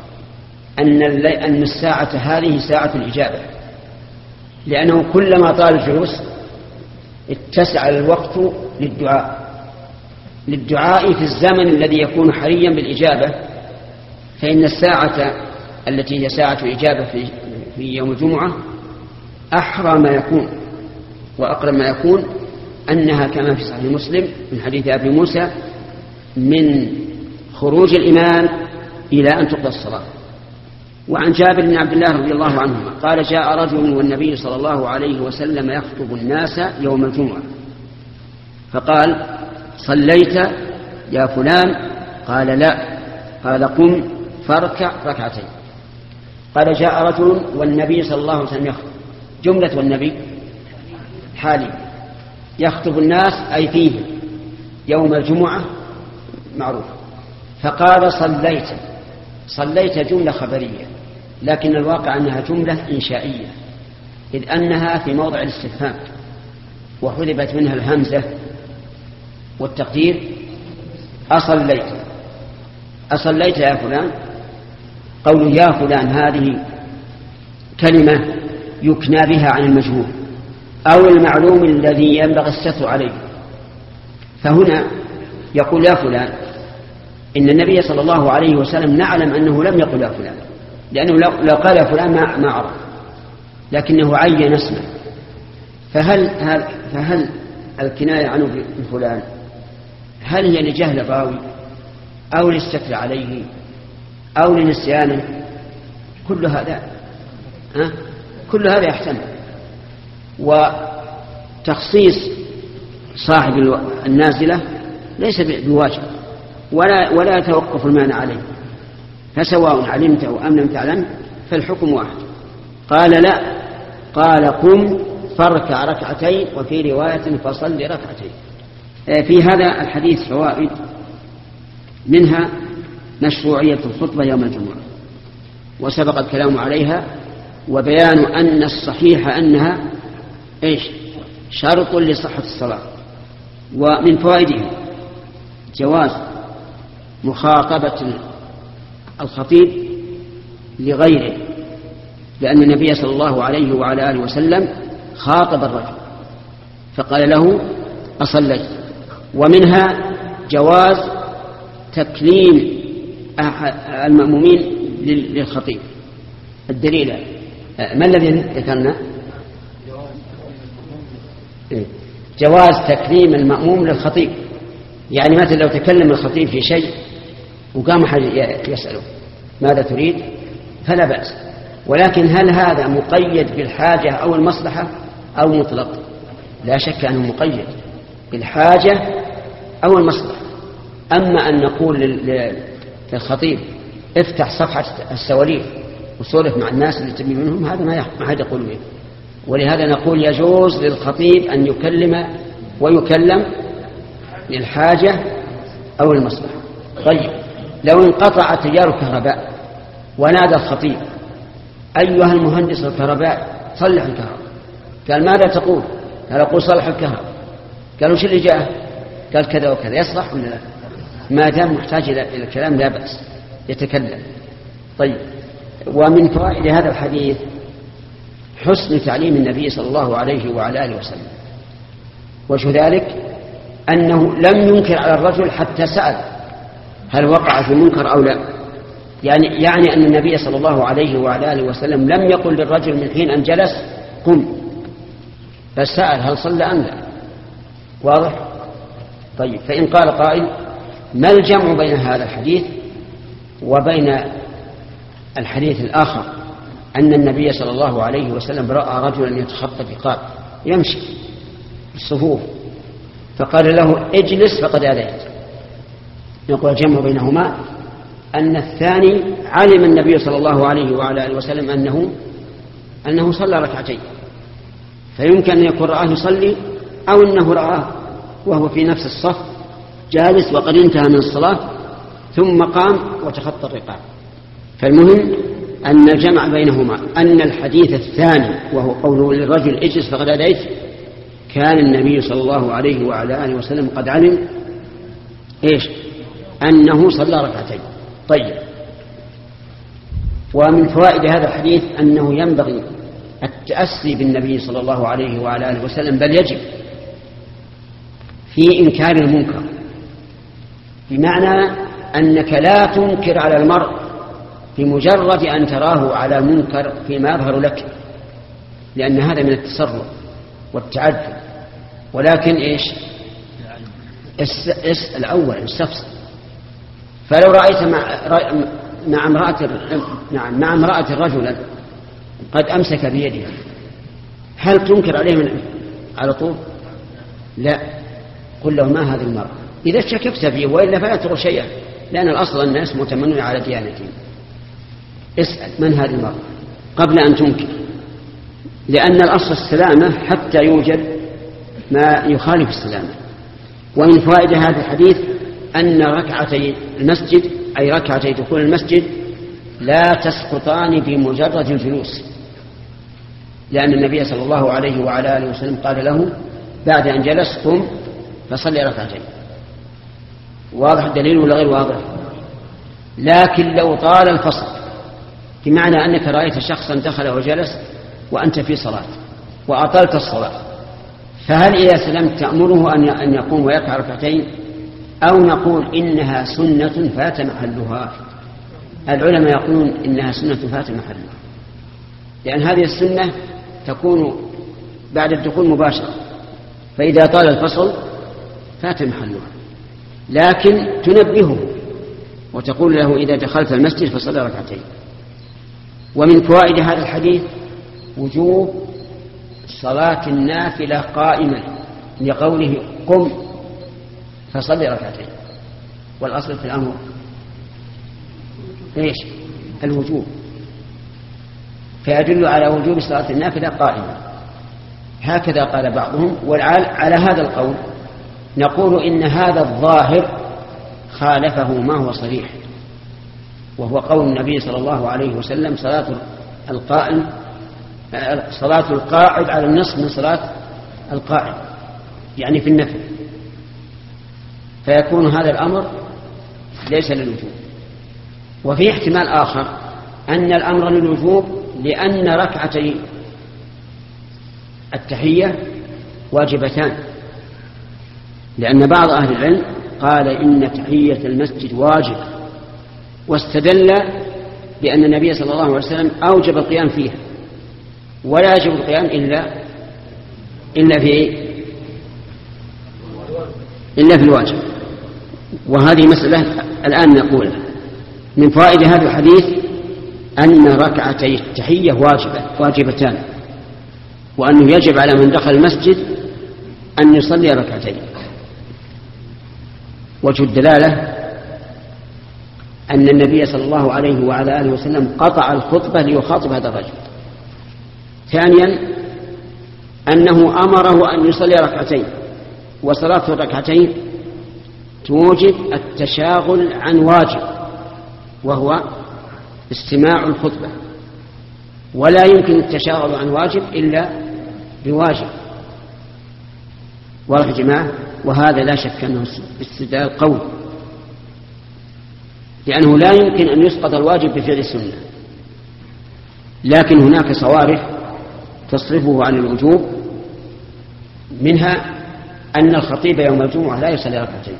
أن الساعة هذه ساعة الإجابة، لأنه كلما طال الجلوس اتسع الوقت للدعاء في الزمن الذي يكون حريا بالإجابة، فإن الساعة التي هي ساعة إجابة في يوم الجمعة أحرى ما يكون وأقرب ما يكون أنها كما في صحيح مسلم من حديث أبي موسى من خروج الإمام إلى أن تقضى الصلاة. وعن جابر بن عبد الله رضي الله عنهما قال جاء رجل والنبي صلى الله عليه وسلم يخطب الناس يوم الجمعة فقال صليت يا فلان؟ قال لا. قال قم فاركع ركعتين. قال جاء رجل والنبي صلى الله عليه وسلم يخطب، جملة والنبي حالي يخطب الناس أي فيه يوم الجمعة معروف، فقال صليت جملة خبرية، لكن الواقع أنها جملة إنشائية إذ أنها في موضع الاستفهام وحذفت منها الهمزة والتقدير أصليت يا فلان؟ قول يا فلان هذه كلمة يكنى بها عن المجهول أو المعلوم الذي ينبغي الستر عليه، فهنا يقول يا فلان. إن النبي صلى الله عليه وسلم نعلم أنه لم يقل يا فلان، لأنه لو قال يا فلان ما عرف، لكنه عين اسمه. فهل الكناية عنه بفلان هل هي لجهل الراوي أو للستر عليه أو لنسيانه؟ كل هذا يحتمل. وتخصيص صاحب النازلة ليس بواجب ولا يتوقف المانع عليه، فسواء علمته أم لم تعلم فالحكم واحد. قال لا، قال قم فاركع ركعتين، وفي رواية فصل ركعتين. في هذا الحديث فوائد، منها مشروعية الخطبة يوم الجمعة وسبق الكلام عليها، وبيان أن الصحيح أنها شرط لصحة الصلاة. ومن فوائده جواز مخاطبة الخطيب لغيره، لأن النبي صلى الله عليه وعلى آله وسلم خاطب الرجل فقال له أصليت. ومنها جواز تكليم المأمومين للخطيب. الدليل ما الذي ذكرنا؟ جواز تكليم المأموم للخطيب، يعني مثلا لو تكلم الخطيب في شيء وقام أحد يسأله ماذا تريد فلا بأس، ولكن هل هذا مقيد بالحاجة أو المصلحة أو مطلق؟ لا شك أنه مقيد بالحاجة أو المصلحة. أما أن نقول للخطيب افتح صفحة السواليف وسولف مع الناس اللي تبي منهم، هذا ما حد يقول به. ولهذا نقول يجوز للخطيب أن يكلم ويكلم للحاجة أو المصلحة. طيب لو انقطع تيار الكهرباء ونادى الخطيب أيها المهندس الكهرباء صلح الكهرباء، قال ماذا تقول؟ قال أقول صلح الكهرباء. قالوا شو اللي جاء؟ قال كذا وكذا، يصلح ولا لا؟ ما دام محتاج إلى الكلام لا بأس يتكلم. طيب ومن فوائد هذا الحديث حسن تعليم النبي صلى الله عليه وعلى آله وسلم، وجه ذلك أنه لم ينكر على الرجل حتى سأل هل وقع في منكر أو لا. يعني أن النبي صلى الله عليه وعلى آله وسلم لم يقل للرجل من حين أن جلس قم، بل سأل هل صلى أم لا. واضح؟ طيب فإن قال قائل ما الجمع بين هذا الحديث وبين الحديث الآخر أن النبي صلى الله عليه وسلم رأى رجلا يتخطى الرقاب يمشي في الصفوف فقال له اجلس فقد آذيت؟ نقول الجمع بينهما أن الثاني علم النبي صلى الله عليه وعلى آله وسلم أنه صلى ركعتين، فيمكن أن يكون رآه يصلي أو أنه رآه وهو في نفس الصف جالس وقد انتهى من الصلاة ثم قام وتخطى الرقاب. فالمهم أن الجمع بينهما أن الحديث الثاني وهو قوله للرجل اجلس فقد آذيت كان النبي صلى الله عليه وعلى آله وسلم قد علم أنه صلى ركعتين. طيب ومن فوائد هذا الحديث أنه ينبغي التأسي بالنبي صلى الله عليه وعلى آله وسلم، بل يجب في إنكار المنكر، بمعنى أنك لا تنكر على المرء بمجرد أن تراه على منكر فيما يظهر لك، لأن هذا من التسرع والتعدد. ولكن إيش؟ اسأل أول، استفسر. فلو رأيت مع امرأة رجلا قد أمسك بيدها، هل تنكر عليه على طول؟ لا، قل له ما هذه المرأة إذا شككت فيه، وإلا فلا ترى شيئا، لأن الأصل الناس متمنون على ديانتهم. اسأل من هذه المرأة قبل أن تنكر، لأن الأصل السلامة حتى يوجد ما يخالف السلامة. ومن فوائد هذا الحديث أن ركعتي المسجد، أي ركعتي دخول المسجد، لا تسقطان بمجرد الجلوس، لأن النبي صلى الله عليه وعلى آله وسلم قال له بعد أن جلس قم فصلي ركعتين. واضح الدليل ولا غير واضح؟ لكن لو طال الفصل، بمعنى أنك رأيت شخصا دخل وجلس وأنت في صلاة وأطلت الصلاة، فهل إذا سلمت تأمره أن يقوم ويركع ركعتين، أو نقول إنها سنة فات محلها؟ العلماء يقولون إنها سنة فات محلها، لأن هذه السنة تكون بعد الدخول مباشرة، فإذا طال الفصل فات محلها. لكن تنبهه وتقول له إذا دخلت المسجد فصلي ركعتين. ومن فوائد هذا الحديث وجوب صلاة النافلة قائمة، لقوله قم فصلي ركعتين، والأصل في الأمر إيش؟ الوجوب، فيدل على وجوب صلاة النافلة قائمة. هكذا قال بعضهم. وعلى هذا القول نقول إن هذا الظاهر خالفه ما هو صريح، وهو قول النبي صلى الله عليه وسلم صلاة القاعد على النصف من صلاة القائم، يعني في النفل، فيكون هذا الأمر ليس للوجوب. وفي احتمال آخر أن الأمر للوجوب، لأن ركعتي التحية واجبتان، لأن بعض أهل العلم قال إن تحية المسجد واجب، واستدل بأن النبي صلى الله عليه وسلم أوجب القيام فيها، ولا يجب القيام إلا في الواجب. وهذه مسألة الآن نقولها. من فوائد هذا الحديث أن ركعتي التحية واجبتان، وأنه يجب على من دخل المسجد أن يصلي ركعتين. وجه الدلالة أن النبي صلى الله عليه وعلى آله وسلم قطع الخطبة ليخاطب هذا الرجل. ثانيا أنه أمره أن يصلي ركعتين، وصلاة الركعتين توجب التشاغل عن واجب وهو استماع الخطبة، ولا يمكن التشاغل عن واجب إلا بواجب. واضح يا جماعة؟ وهذا لا شك أنه استدلال قوي، لأنه لا يمكن أن يسقط الواجب بفعل السنة. لكن هناك صوارف تصرفه عن الوجوب، منها أن الخطيب يوم الجمعة لا يصلي ركعتين،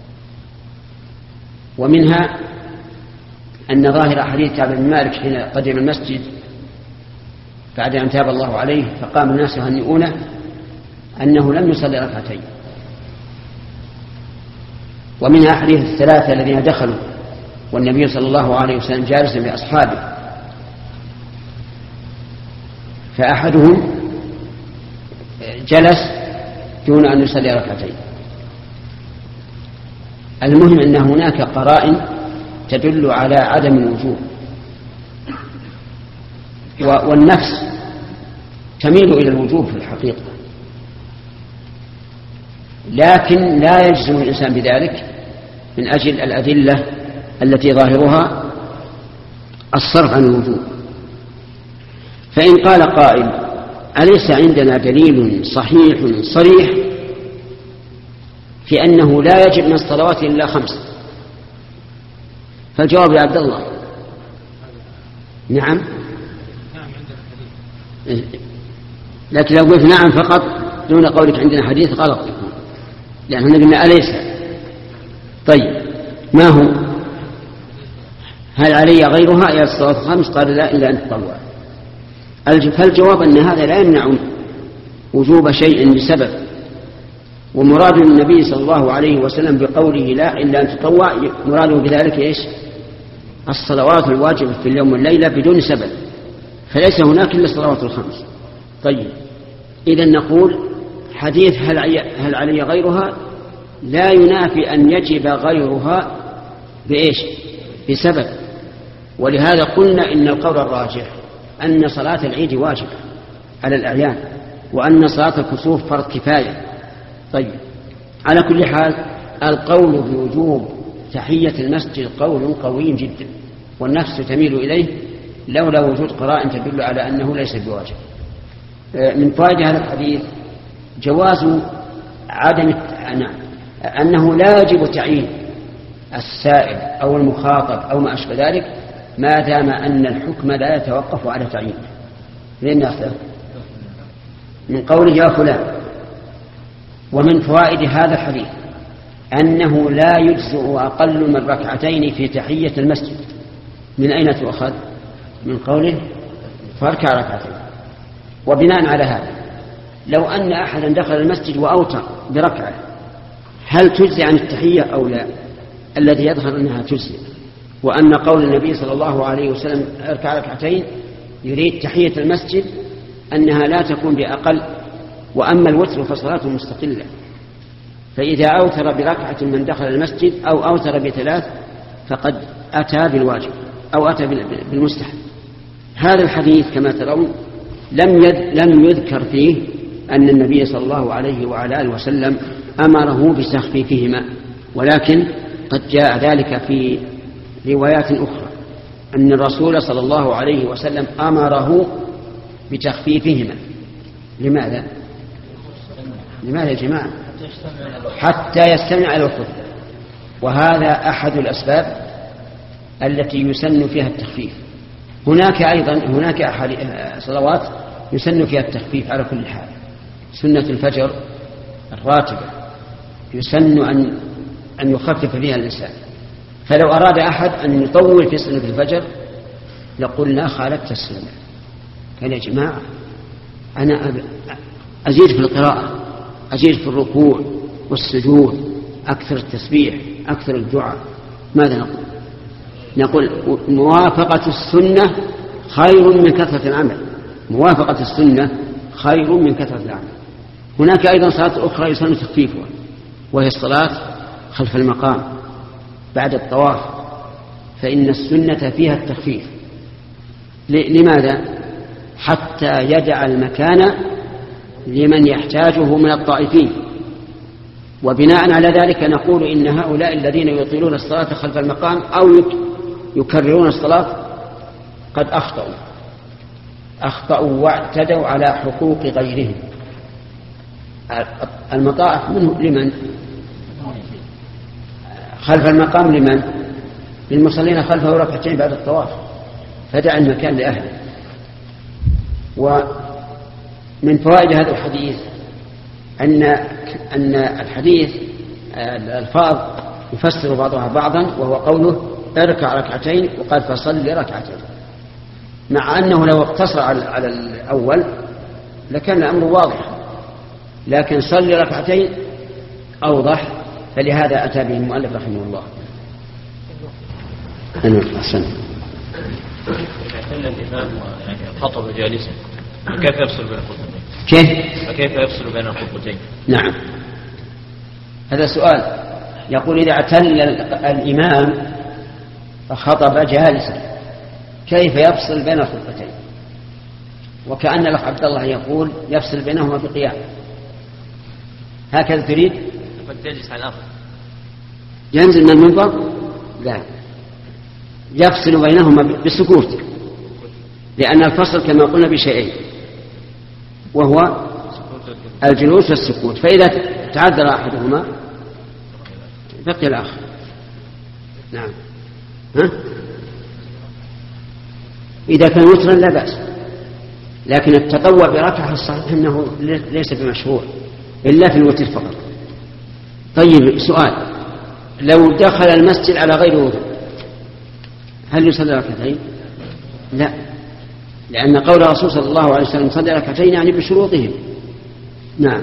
ومنها أن ظاهر حديث كعب بن مالك حين قدم المسجد بعد أن تاب الله عليه فقام الناس يهنئونه أنه لم يصلي ركعتين. ومنها حديث الثلاثة الذين دخلوا والنبي صلى الله عليه وسلم جالس بأصحابه، فأحدهم جلس دون أن يصلي ركعتين. المهم أن هناك قرائن تدل على عدم الوجوب، والنفس تميل إلى الوجوب في الحقيقة، لكن لا يجزم الإنسان بذلك من أجل الأدلة التي ظاهرها الصرف عن الوجوب. فإن قال قائل أليس عندنا دليل صحيح صريح في أنه لا يجب من الصلوات إلا 5؟ فالجواب يا عبد الله نعم. لكن لو قلت نعم فقط دون قولك عندنا حديث غلط يكون. لأنه قلنا أليس. طيب ما هو؟ هل علي غيرها يا الصلاة الخمس؟ قال لا إلا أن تطوع. فالجواب أن هذا لا يمنع وجوب شيء بسبب، ومراد النبي صلى الله عليه وسلم بقوله لا إلا أن تطوع مراده بذلك إيش؟ الصلوات الواجبة في اليوم والليلة بدون سبب، فليس هناك إلا الصلوات الخمس. طيب إذن نقول حديث هل علي غيرها لا ينافي أن يجب غيرها بإيش؟ بسبب. ولهذا قلنا إن القول الراجح أن صلاة العيد واجبة على الأعيان، وأن صلاة الكسوف فرض كفاية. طيب على كل حال القول بوجوب تحية المسجد قول قوي جدا، والنفس تميل إليه لولا وجود قراء تدل على أنه ليس بواجب. من فوائد هذا الحديث جواز عدم أنه لا يجب تعيين السائل أو المخاطب أو ما أشبه ذلك ما دام أن الحكم لا يتوقف على تعيينه. لأن أخذ من قوله يا فلان. ومن فوائد هذا الحديث أنه لا يجزئ أقل من ركعتين في تحية المسجد. من أين تؤخذ؟ من قوله فاركع ركعتين. وبناء على هذا لو أن أحدا دخل المسجد وأوتر بركعة هل تجزي عن التحية أو لا؟ الذي يظهر أنها تجزي، وأن قول النبي صلى الله عليه وسلم اركع ركعتين يريد تحية المسجد أنها لا تكون بأقل. وأما الوتر فصلاة مستقلة، فإذا أوتر بركعة من دخل المسجد أو أوتر بثلاث فقد أتى بالواجب أو أتى بالمستحب. هذا الحديث كما ترون لم يذكر فيه أن النبي صلى الله عليه وعلى آله وسلم أمره بتخفيفهما، ولكن قد جاء ذلك في روايات أخرى أن الرسول صلى الله عليه وسلم أمره بتخفيفهما. لماذا يا جماعة؟ حتى يستمع إلى الخطبة، وهذا أحد الأسباب التي يسن فيها التخفيف. هناك صلوات يسن فيها التخفيف على كل حال. سنة الفجر الراتبة يسن أن يخفف فيها الإنسان، فلو أراد أحد أن يطول في سنة الفجر لقلنا خالفت السنة. قال يا جماعة أنا أزيد في القراءة، أزيد في الركوع والسجود، أكثر التسبيح، أكثر الدعاء. ماذا نقول موافقة السنة خير من كثرة العمل. موافقة السنة خير من كثرة العمل. هناك أيضا صلاة أخرى يسن تخفيفها، وهي الصلاة خلف المقام بعد الطواف، فإن السنة فيها التخفيف. لماذا؟ حتى يدع المكان لمن يحتاجه من الطائفين. وبناء على ذلك نقول إن هؤلاء الذين يطيلون الصلاة خلف المقام أو يكررون الصلاة قد أخطأوا واعتدوا على حقوق غيرهم. المطاف منه لمن؟ خلف المقام لمن؟ للمصلين خلفه ركعتين بعد الطواف، فدع المكان لأهله. ومن فوائد هذا الحديث أن الحديث الألفاظ يفسر بعضها بعضا، وهو قوله اركع ركعتين وقال فصل ركعتين، مع أنه لو اقتصر على الأول لكان الأمر واضح، لكن صل ركعتين أوضح، فلهذا أتى به المؤلف رحمه الله. أحسن. اعتل الإمام يعني خطب جالسا، كيف يفصل بين الخطبتين؟ كيف يفصل بين الخطبتين؟ نعم، هذا سؤال. يقول إذا اعتل الإمام فخطب جالسا كيف يفصل بين الخطبتين؟ وكأن الأخ عبد الله يقول يفصل بينهما بقيام. هكذا تريد؟ تجلس على الأرض، ينزل من المنبر؟ لا، يفصل بينهما بالسكوت، لأن الفصل كما قلنا بشيئين، وهو الجلوس والسكوت. فإذا تعذر أحدهما بقي الآخر. نعم. إذا كان وترا لا بأس، لكن التطوع بركعة الصحيح أنه ليس بمشروع إلا في الوتر فقط. طيب سؤال، لو دخل المسجد على غير وضوء هل يصلي ركعتين؟ لا، لأن قول الرسول صلى الله عليه وسلم صلي ركعتين يعني بشروطهم. نعم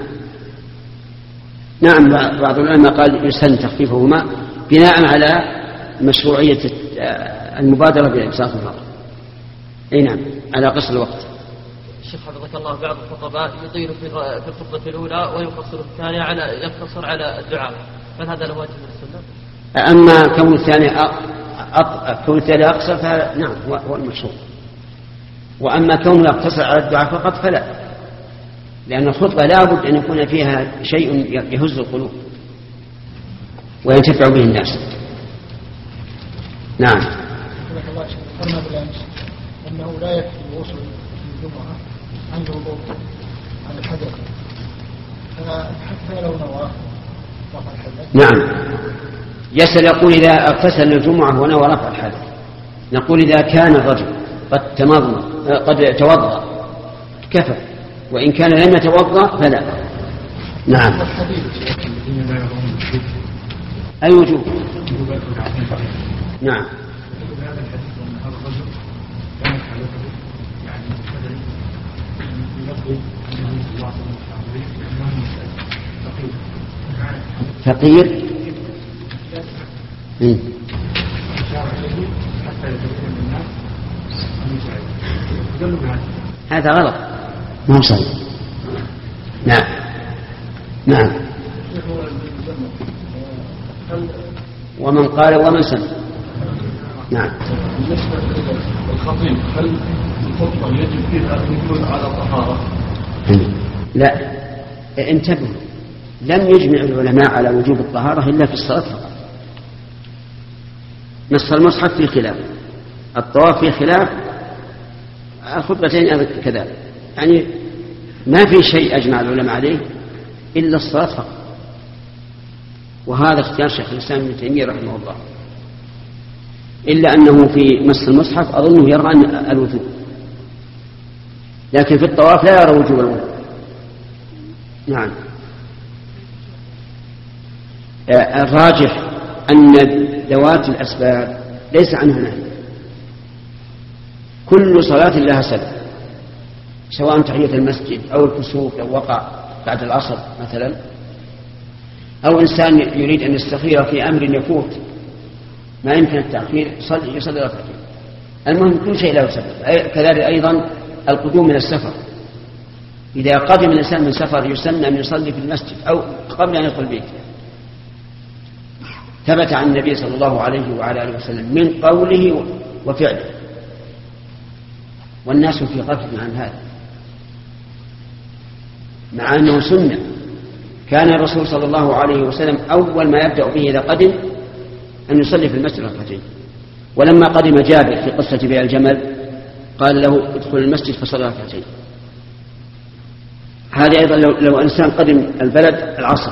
بعض العلماء قال يسن تخفيفهما بناء على مشروعية المبادرة بالإمساك النار. أي نعم، على قصر الوقت. الشيخ حفظك الله بعض الخطباء يطيل في الخطبة الأولى ويقصر في الثانية يقتصر على الدعاء، هل هذا له واجب من السنة؟ أما كون الثاني أقصر فنعم هو المشروع، وأما كونه يقتصر على الدعاء فقط فلا، لأن الخطبة لا بد أن يكون فيها شيء يهز القلوب وينتفع به الناس. نعم. ذكرنا بالأمس أنه لا يكفي الوصول في الجمعة عند وضوء عن الحدث، حتى لو نوى رفع الحدث. نعم، يسأل يقول إذا اغتسل الجمعة ونوى رفع الحدث، نقول إذا كان الرجل قد توضأ كفى، وإن كان لم يتوضأ فلا. نعم. أي وجوب؟ نعم. فقير هذا غلط، ما صحيح. نعم. ومن قال ومن سمع. نعم. بالنسبة للخطيب هل الخطبة يجب فيها أن يكون على طهارة؟ لا، انتبهوا، لم يجمع العلماء على وجوب الطهارة إلا في الصلاة فقط. نص المصحف في خلاف، الطواف في خلاف، الخطبتين كذلك، يعني ما في شيء أجمع العلماء عليه إلا الصلاة فقط، وهذا اختيار شيخ الإسلام ابن تيمية رحمه الله، إلا أنه في مس المصحف أظنه يرى أن الوجوب، لكن في الطواف لا يرى وجوب الوضوء. نعم. الراجح أن ذوات الأسباب ليس عنها نهي، كل صلاة لها سبب، سواء تحية المسجد أو الكسوف لو وقع بعد العصر مثلا، أو إنسان يريد أن يستخير في أمر يفوت ما يمكن التأخير يصلي ركعتين. المهم كل شيء له سبب. كذلك أيضا القدوم من السفر، إذا قدم الإنسان من سفر يسن أن يصلي في المسجد أو قبل أن يدخل بيته. ثبت عن النبي صلى الله عليه وعلى آله وسلم من قوله وفعله، والناس في غفلة عن هذا، مع أنه سنة. كان الرسول صلى الله عليه وسلم أول ما يبدأ به إذا قدم أن يصلي في المسجد ركعتين، ولما قدم جابر في قصة بيع الجمل قال له ادخل المسجد فصلى ركعتين. هذا أيضا لو إنسان قدم البلد العصر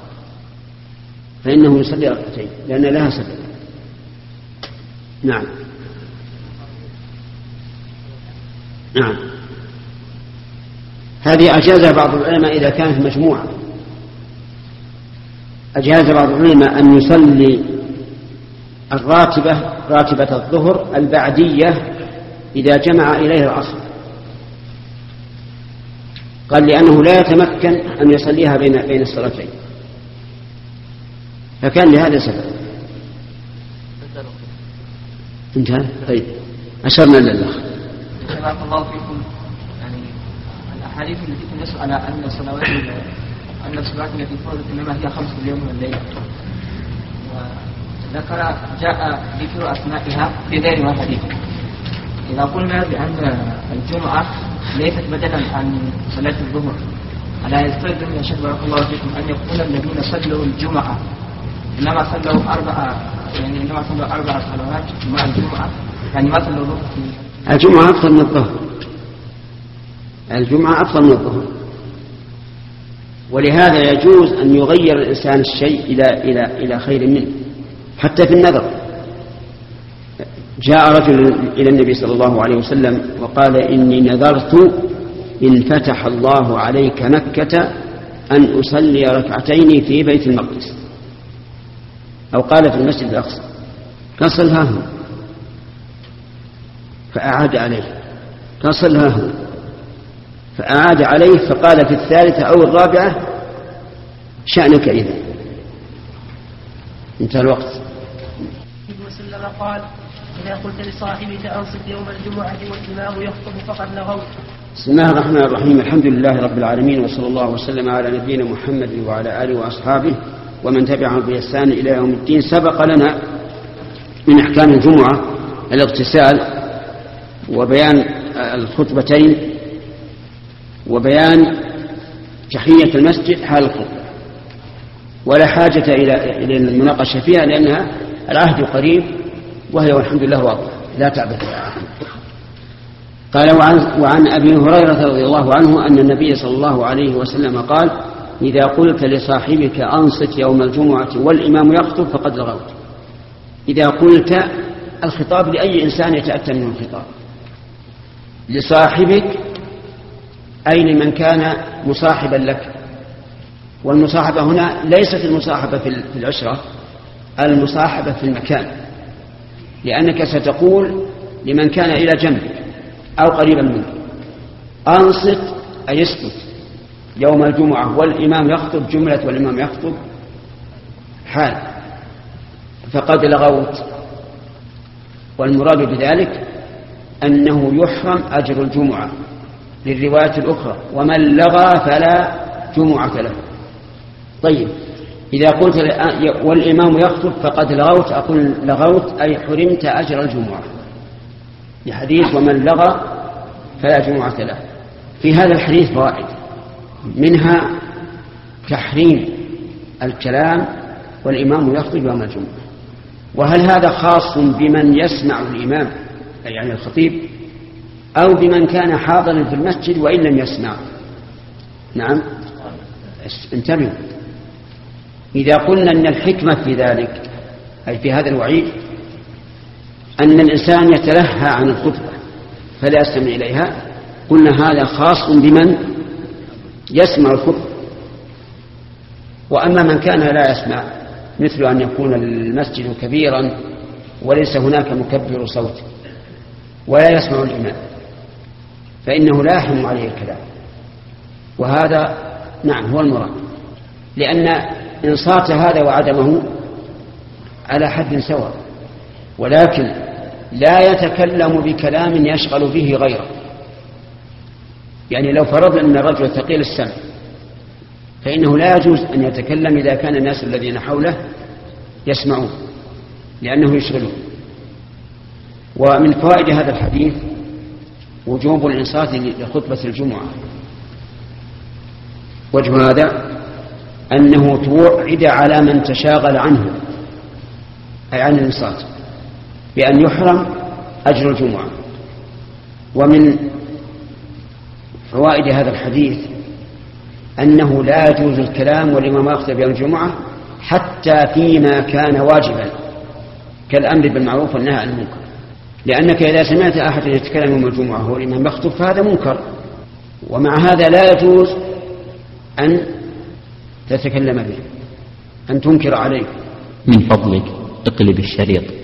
فإنه يصلي ركعتين لأن لها سبب. نعم. هذه أجازها بعض العلماء إذا كانت مجموعة، أجاز بعض العلماء أن يصلي راتبة الظهر البعدية إذا جمع إليه العصر، قال لأنه لا يتمكن أن يصليها بين الصلاتين، فكان لهذا سبب. انتهى. طيب أشرنا لله. بارك الله فيكم. يعني الأحاديث التي تنص على أن الصلوات التي فرضت إنما هي 5 في اليوم والليلة، وذكر جاء ذكر أسمائها في غير ما حديث. إذا قلنا بأن الجمعة ليست بدلا عن صلاة الظهر، ألا يستلزم يا شيخ بارك الله فيكم أن يقول الذين صلوا الجمعة إنما صلوا 4 صلوات مع الجمعة، يعني ما صلوا الظهر؟ الجمعة أفضل من الظهر، الجمعة أفضل من الظهر، ولهذا يجوز أن يغير الإنسان الشيء إلى خير منه حتى في النذر. جاء رجل إلى النبي صلى الله عليه وسلم وقال إني نذرت إن فتح الله عليك مكة أن أصلي ركعتين في بيت المقدس، أو قال في المسجد الأقصى كان صلها هنا فأعاد عليه، كان صلها هنا فأعاد عليه، فقال في الثالثة أو الرابعة شأنك إذا انتهى الوقت. وسلم قال إذا قلت لصاحبك أنصت يوم الجمعة والإمام يخطب فقد لغوت. بسم الله الرحمن الرحيم، الحمد لله رب العالمين، وصلى الله وسلم على نبينا محمد وعلى آله وأصحابه ومن تبعهم بإحسان إلى يوم الدين. سبق لنا من أحكام الجمعة الاغتسال وبيان الخطبتين وبيان تحية المسجد حال الخطبة، ولا حاجة إلى المناقشة فيها لأنها العهد قريب وهي والحمد لله واضح لا تعبث. قال وعن أبي هريرة رضي الله عنه أن النبي صلى الله عليه وسلم قال إذا قلت لصاحبك أنصت يوم الجمعة والإمام يخطب فقد لغوت. إذا قلت الخطاب لأي إنسان يتأتى منه الخطاب، لصاحبك أي لمن كان مصاحبا لك، والمصاحبة هنا ليست المصاحبة في العشرة، المصاحبة في المكان، لأنك ستقول لمن كان إلى جنبك أو قريبا منك أنصت أي اسكت يوم الجمعة والإمام يخطب، جملة والإمام يخطب حال، فقد لغوت. والمراد بذلك أنه يحرم أجر الجمعة للرواية الأخرى ومن لغى فلا جمعة له. طيب إذا قلت والإمام يخطب فقد لغوت، أقول لغوت أي حرمت أجر الجمعة لحديث ومن لغى فلا جمعة له. في هذا الحديث فوائد، منها تحريم الكلام والإمام يخطب يوم الجمعة، وهل هذا خاص بمن يسمع الإمام يعني الخطيب أو بمن كان حاضرا في المسجد وإن لم يسمع؟ نعم انتبهوا، إذا قلنا أن الحكمة في ذلك أي في هذا الوعيد أن الإنسان يتلهى عن الخطبة فلا يستمع إليها، قلنا هذا خاص بمن يسمع الخطبة. وأما من كان لا يسمع مثل أن يكون المسجد كبيرا وليس هناك مكبر صوت ولا يسمع الإمام فإنه لا يحرم عليه الكلام، وهذا نعم هو المراد، لأن إنصات هذا وعدمه على حد سواء، ولكن لا يتكلم بكلام يشغل به غيره. يعني لو فرضنا أن الرجل ثقيل السمع فإنه لا يجوز أن يتكلم إذا كان الناس الذين حوله يسمعون لأنه يشغلون. ومن فوائد هذا الحديث وجوب الإنصات لخطبة الجمعة. وجه هذا أنه توعد على من تشاغل عنه أي عن الإنصات بأن يحرم أجر الجمعة. ومن فوائد هذا الحديث أنه لا يجوز الكلام والإمام يخطب يوم الجمعة حتى فيما كان واجبا كالأمر بالمعروف والنهي عن المنكر، لأنك إذا سمعت أحد يتكلم يوم الجمعة هو الإمام يخطب فهذا منكر، ومع هذا لا يجوز أن تتكلم به، أن تنكر عليه. من فضلك اقلب الشريط.